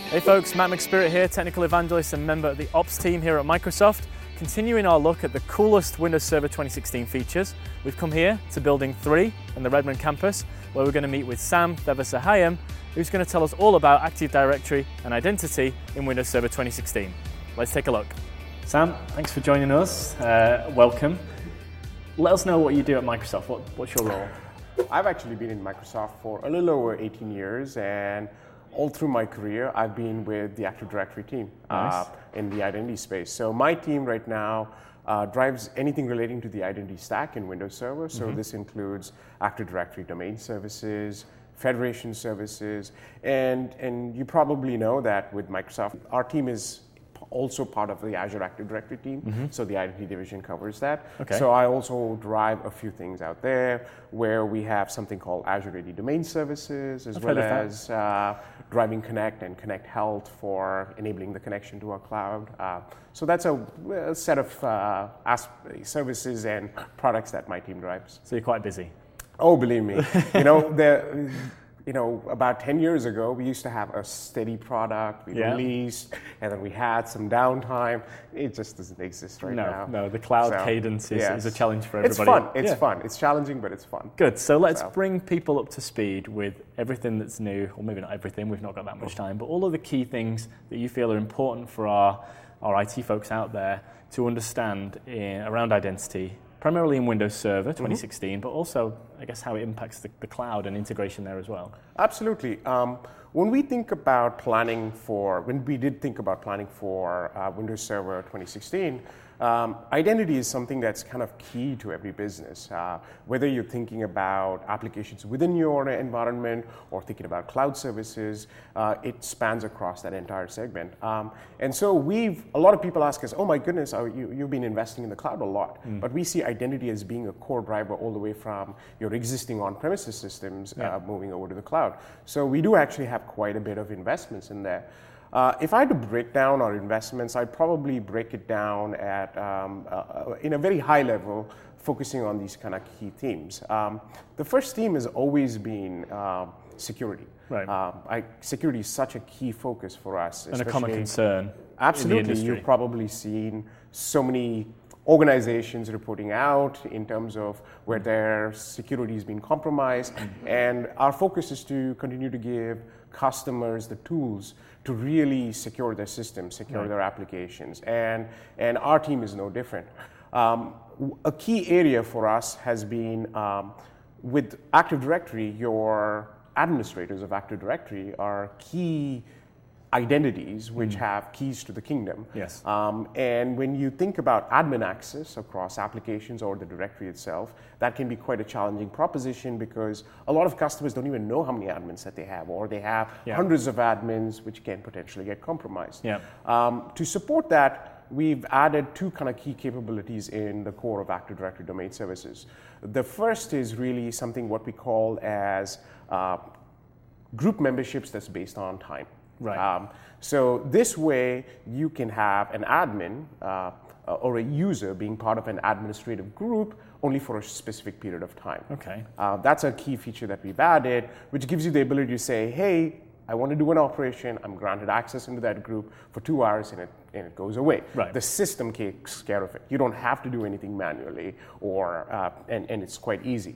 Hey folks, Matt McSpirit here, Technical Evangelist and member of the Ops team here at Microsoft. Continuing our look at the coolest Windows Server 2016 features, we've come here to Building 3 in the Redmond campus, where we're going to meet with Sam Devasahayam, who's going to tell us all about Active Directory and identity in Windows Server 2016. Let's take a look. Sam, thanks for joining us. Welcome. Let us know what you do at Microsoft. What's your role? I've actually been in Microsoft for a little over 18 years, and all through my career, I've been with the Active Directory team in the identity space. So my team right now drives anything relating to the identity stack in Windows Server. So this includes Active Directory domain services, federation services, and you probably know that with Microsoft, our team is also part of the Azure Active Directory team, so the identity division covers that. Okay. So I also drive a few things out there where we have something called Azure AD Domain Services, as well as driving Connect and Connect Health for enabling the connection to our cloud. So that's a set of services and products that my team drives. So you're quite busy. Oh, believe me. About 10 years ago, we used to have a steady product we released, and then we had some downtime. It just doesn't exist right now. No, the cloud cadence is a challenge for everybody. It's fun. It's challenging, but it's fun. Good. So let's bring people up to speed with everything that's new, or maybe not everything, we've not got that much time, but all of the key things that you feel are important for our IT folks out there to understand around identity, primarily in Windows Server 2016, but also, I guess, how it impacts the cloud and integration there as well. Absolutely. When we did think about planning for Windows Server 2016, identity is something that's kind of key to every business. Whether you're thinking about applications within your environment or thinking about cloud services, it spans across that entire segment. And so a lot of people ask us, oh my goodness, you've been investing in the cloud a lot. But we see identity as being a core driver all the way from your existing on-premises systems moving over to the cloud. So we do actually have quite a bit of investments in there. If I had to break down our investments, I'd probably break it down at in a very high level, focusing on these kind of key themes. The first theme has always been security. Right. Security is such a key focus for us. And a common concern. Absolutely. In the industry. You've probably seen so many organizations reporting out in terms of where their security has been compromised. And our focus is to continue to give customers the tools to really secure their systems, secure their applications. And our team is no different. A key area for us has been with Active Directory, your administrators of Active Directory are key identities which have keys to the kingdom. Yes. And when you think about admin access across applications or the directory itself, that can be quite a challenging proposition because a lot of customers don't even know how many admins that they have, or they have hundreds of admins which can potentially get compromised. To support that, we've added two kind of key capabilities in the core of Active Directory domain services. The first is really something what we call as group memberships that's based on time. Right. So this way, you can have an admin or a user being part of an administrative group only for a specific period of time. Okay. That's a key feature that we've added, which gives you the ability to say, hey, I want to do an operation, I'm granted access into that group for 2 hours and it goes away. Right. The system takes care of it. You don't have to do anything manually, and it's quite easy.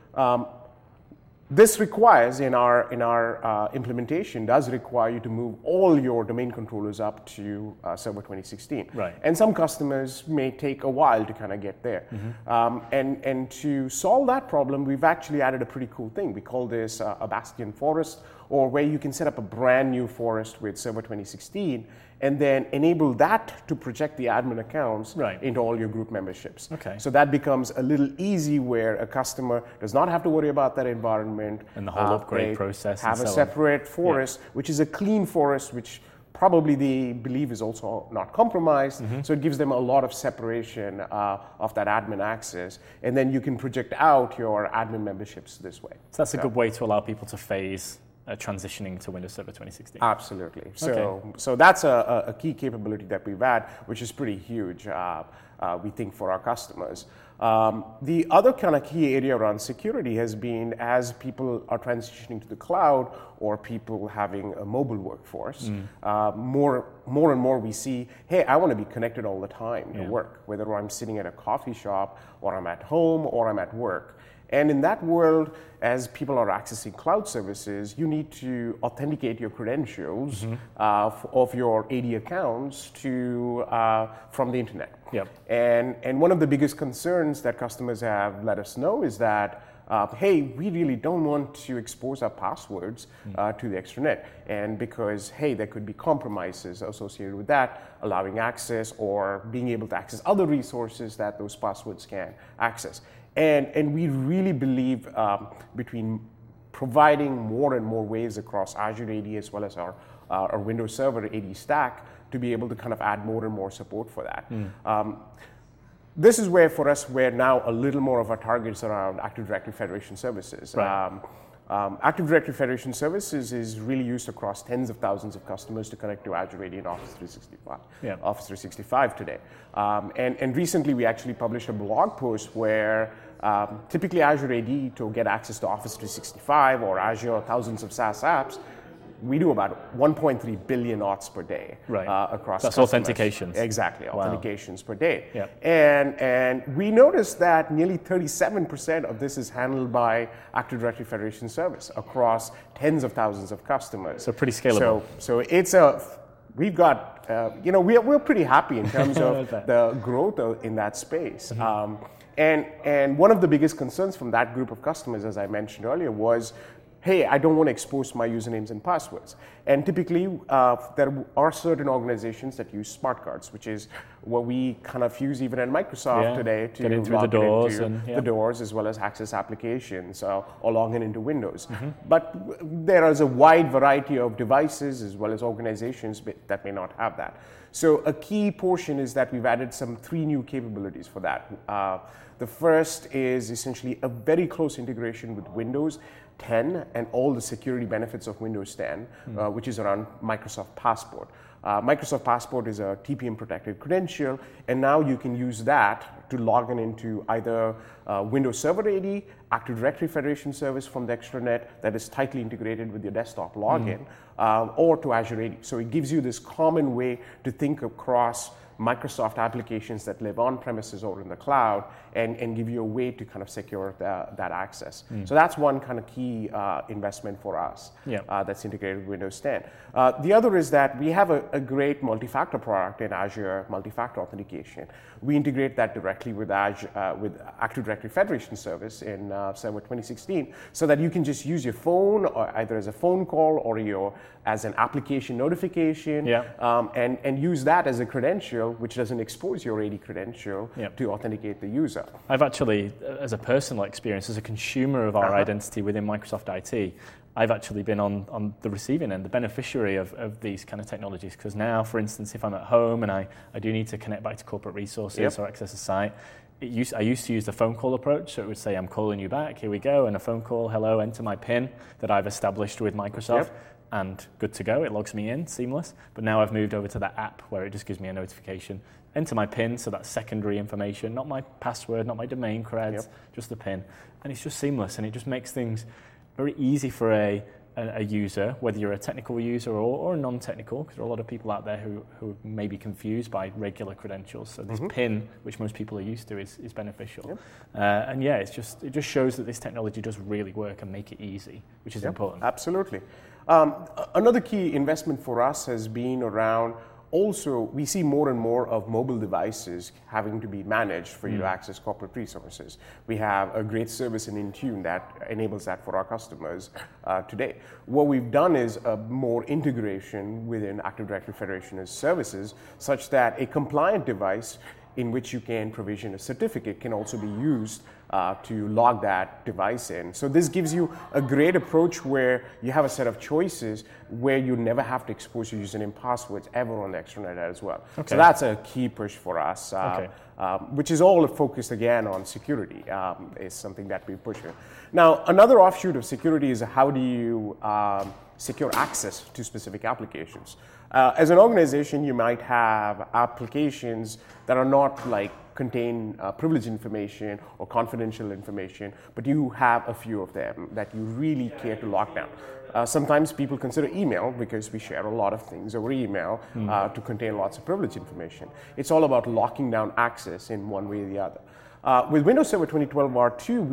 This requires, in our implementation, does require you to move all your domain controllers up to Server 2016. Right. And some customers may take a while to kind of get there. And to solve that problem, we've actually added a pretty cool thing. We call this a Bastion Forest, or where you can set up a brand new forest with Server 2016 and then enable that to project the admin accounts into all your group memberships. Okay. So that becomes a little easy where a customer does not have to worry about that environment. And the whole upgrade process. Have a separate forest, which is a clean forest, which probably they believe is also not compromised. So it gives them a lot of separation of that admin access. And then you can project out your admin memberships this way. So that's a good way to allow people to phase transitioning to Windows Server 2016. Absolutely. So that's a key capability that we've had, which is pretty huge, we think, for our customers. The other kind of key area around security has been as people are transitioning to the cloud or people having a mobile workforce, more and more we see, hey, I want to be connected all the time to work, whether I'm sitting at a coffee shop or I'm at home or I'm at work. And in that world, as people are accessing cloud services, you need to authenticate your credentials of your AD accounts from the internet. Yep. And one of the biggest concerns that customers have let us know is that, hey, we really don't want to expose our passwords to the extranet. And because, hey, there could be compromises associated with that, allowing access or being able to access other resources that those passwords can access. And we really believe between providing more and more ways across Azure AD as well as our Windows Server AD stack to be able to kind of add more and more support for that. This is where, for us, where now a little more of our targets around Active Directory Federation services. Right. Active Directory Federation services is really used across tens of thousands of customers to connect to Azure AD and Office 365. Office 365 today. And recently we actually published a blog post where typically Azure AD, to get access to Office 365 or Azure or thousands of SaaS apps, we do about 1.3 billion auths per day across That's customers. Authentications. Exactly, authentications per day. Yep. And we noticed that nearly 37% of this is handled by Active Directory Federation service across tens of thousands of customers. So pretty scalable. So it's we've got, we're pretty happy in terms of the growth in that space. And one of the biggest concerns from that group of customers, as I mentioned earlier, was, hey, I don't want to expose my usernames and passwords. And typically, there are certain organizations that use smart cards, which is what we kind of use even at Microsoft today to get in through log the doors into the doors as well as access applications or log in into Windows. But there is a wide variety of devices as well as organizations that may not have that. So a key portion is that we've added 3 new capabilities for that. The first is essentially a very close integration with Windows 10 and all the security benefits of Windows 10, which is around Microsoft Passport. Microsoft Passport is a TPM protected credential, and now you can use that to log in into either Windows Server AD, Active Directory Federation service from the extranet that is tightly integrated with your desktop login, or to Azure AD. So it gives you this common way to think across Microsoft applications that live on premises or in the cloud and give you a way to kind of secure that access. So that's one kind of key investment for us that's integrated with Windows 10. The other is that we have a great multi-factor product in Azure, multi-factor authentication. We integrate that directly with Azure, with Active Directory Federation service in Server 2016 so that you can just use your phone or either as a phone call or as an application notification and use that as a credential which doesn't expose your AD credential to authenticate the user. I've actually, as a personal experience, as a consumer of our identity within Microsoft IT, I've actually been on the receiving end, the beneficiary of these kind of technologies. Because now, for instance, if I'm at home and I do need to connect back to corporate resources or access a site, I used to use the phone call approach. So it would say, I'm calling you back, here we go, and a phone call, hello, enter my PIN that I've established with Microsoft. And good to go, it logs me in, seamless. But now I've moved over to that app where it just gives me a notification. Enter my PIN, so that's secondary information, not my password, not my domain creds, just the PIN. And it's just seamless, and it just makes things very easy for a user, whether you're a technical user or a non-technical, because there are a lot of people out there who may be confused by regular credentials. So this PIN, which most people are used to, is beneficial. And it just shows that this technology does really work and make it easy, which is important. Absolutely. Another key investment for us has been around also, we see more and more of mobile devices having to be managed for you to access corporate resources. We have a great service in Intune that enables that for our customers today. What we've done is more integration within Active Directory Federation as services, such that a compliant device in which you can provision a certificate can also be used to log that device in. So this gives you a great approach where you have a set of choices where you never have to expose your username and passwords ever on the extranet as well. So that's a key push for us, which is all focused again on security, is something that we push. Now, another offshoot of security is how do you secure access to specific applications. As an organization, you might have applications that are not like contain privileged information or confidential information, but you have a few of them that you really care to lock down. Sometimes people consider email, because we share a lot of things over email, to contain lots of privileged information. It's all about locking down access in one way or the other. With Windows Server 2012 R2,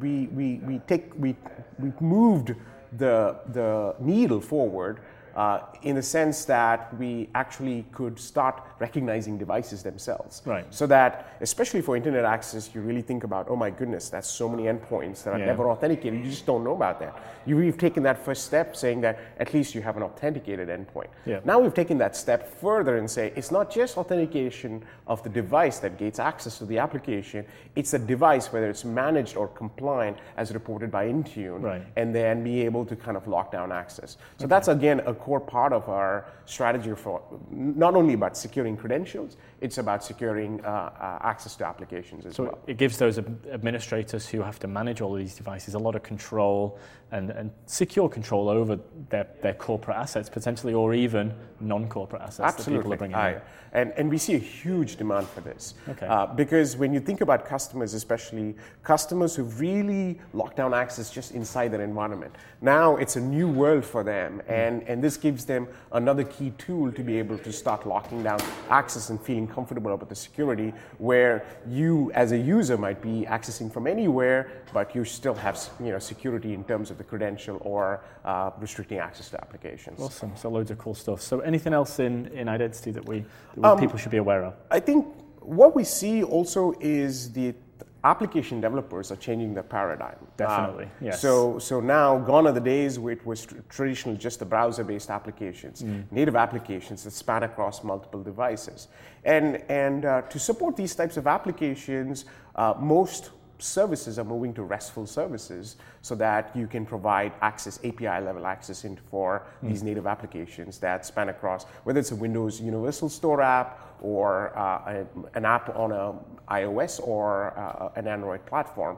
we moved the needle forward in the sense that we actually could start recognizing devices themselves. Right. So that, especially for internet access, you really think about, oh my goodness, that's so many endpoints that are never authenticated. You just don't know about that. We've taken that first step, saying that at least you have an authenticated endpoint. Yeah. Now we've taken that step further and say it's not just authentication of the device that gains access to the application, it's a device, whether it's managed or compliant as reported by Intune, right, and then be able to kind of lock down access. So that's, again, a core part of our strategy for not only about securing credentials, it's about securing access to applications as well. So it gives those administrators who have to manage all of these devices a lot of control and secure control over their corporate assets potentially, or even non-corporate assets. Absolutely. That people are bringing in. And we see a huge demand for this. Okay. Because when you think about customers, especially customers who really lock down access just inside their environment, now it's a new world for them, and this gives them another key tool to be able to start locking down access and feeling comfortable about the security, where you as a user might be accessing from anywhere, but you still have security in terms of the credential or restricting access to applications. Awesome. So loads of cool stuff. So anything else in identity that people should be aware of? I think what we see also is the application developers are changing their paradigm. Definitely, yes. So now, gone are the days where it was traditionally just the browser-based applications, native applications that span across multiple devices. And to support these types of applications, most services are moving to RESTful services so that you can provide access, API-level access for these native applications that span across, whether it's a Windows Universal Store app or an app on an iOS or an Android platform.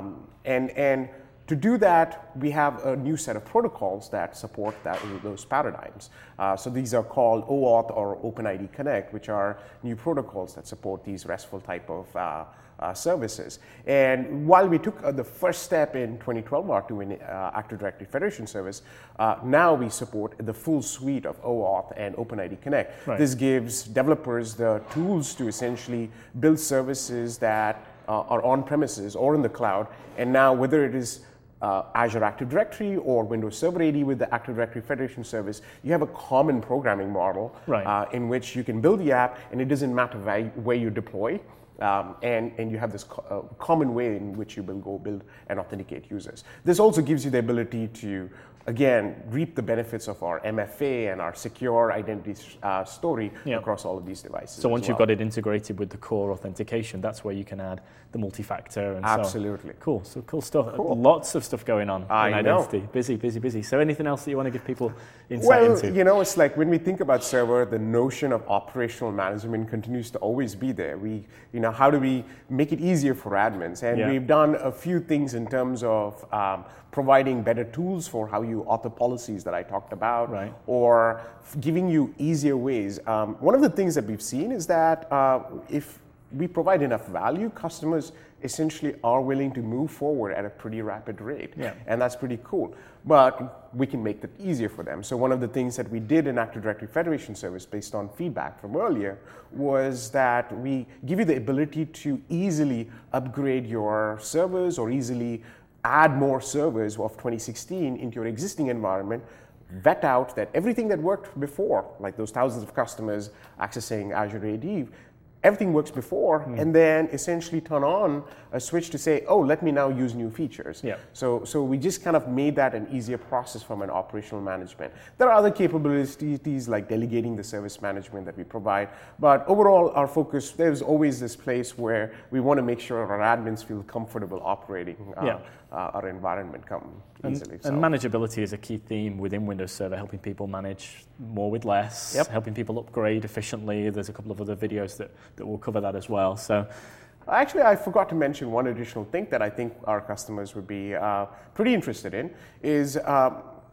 And to do that, we have a new set of protocols that support those paradigms. So these are called OAuth or OpenID Connect, which are new protocols that support these RESTful type of services. And while we took the first step in 2012 R2 in Active Directory Federation Service, now we support the full suite of OAuth and OpenID Connect. Right. This gives developers the tools to essentially build services that are on premises or in the cloud. And now, whether it is Azure Active Directory or Windows Server AD with the Active Directory Federation Service, you have a common programming model in which you can build the app, and it doesn't matter where you deploy. And you have this common way in which you will go build and authenticate users. This also gives you the ability to, again, reap the benefits of our MFA and our secure identity story across all of these devices. So once you've got it integrated with the core authentication, that's where you can add the multi-factor and Absolutely. So cool. So cool stuff. Cool. Lots of stuff going on in identity. Know. Busy. So anything else that you want to give people insight into? Well, it's like when we think about server, the notion of operational management continues to always be there. How do we make it easier for admins? And we've done a few things in terms of providing better tools for how you author policies that I talked about, or giving you easier ways. One of the things that we've seen is that if we provide enough value, customers essentially are willing to move forward at a pretty rapid rate. And that's pretty cool. But we can make that easier for them. So one of the things that we did in Active Directory Federation Service, based on feedback from earlier, was that we give you the ability to easily upgrade your servers or easily add more servers of 2016 into your existing environment, vet out that everything that worked before, like those thousands of customers accessing Azure AD, everything works before, and then essentially turn on a switch to say, oh, let me now use new features. So we just kind of made that an easier process from an operational management. There are other capabilities like delegating the service management that we provide, but overall our focus, there's always this place where we want to make sure our admins feel comfortable operating our environment easily. And manageability is a key theme within Windows Server, helping people manage more with less, helping people upgrade efficiently. There's a couple of other videos that will cover that as well. So, actually, I forgot to mention one additional thing that I think our customers would be pretty interested in is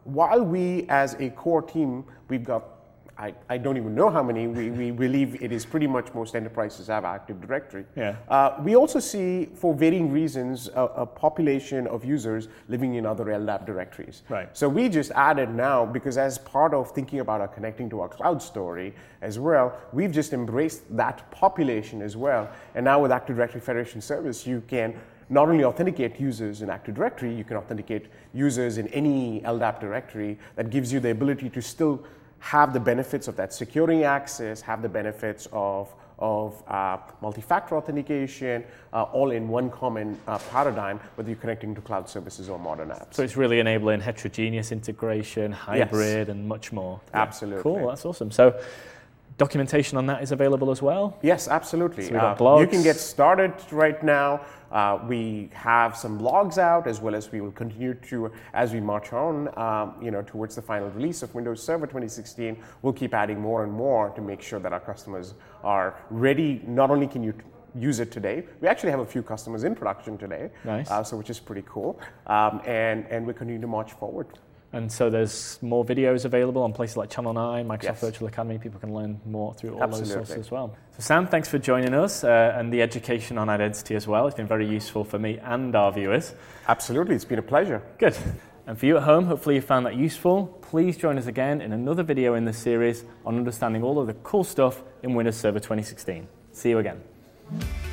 while we as a core team, we've got, I don't even know how many, we believe it is pretty much most enterprises have Active Directory. Yeah. We also see, for varying reasons, a population of users living in other LDAP directories. Right. So we just added now, because as part of thinking about our connecting to our cloud story as well, we've just embraced that population as well. And now with Active Directory Federation Service, you can not only authenticate users in Active Directory, you can authenticate users in any LDAP directory. That gives you the ability to still have the benefits of that securing access, have the benefits of multi-factor authentication, all in one common paradigm, whether you're connecting to cloud services or modern apps. So it's really enabling heterogeneous integration, hybrid, and much more. Absolutely. Cool, that's awesome. So documentation on that is available as well? Yes, absolutely. So we've got blogs. You can get started right now. We have some blogs out, as well as we will continue to, as we march on, towards the final release of Windows Server 2016. We'll keep adding more and more to make sure that our customers are ready. Not only can you use it today, we actually have a few customers in production today, nice. Which is pretty cool, and we're continuing to march forward. And so there's more videos available on places like Channel 9, Microsoft Yes. Virtual Academy. People can learn more through all Absolutely. those sources as well. So Sam, thanks for joining us and the education on identity as well. It's been very useful for me and our viewers. Absolutely, it's been a pleasure. Good. And for you at home, hopefully you found that useful. Please join us again in another video in this series on understanding all of the cool stuff in Windows Server 2016. See you again.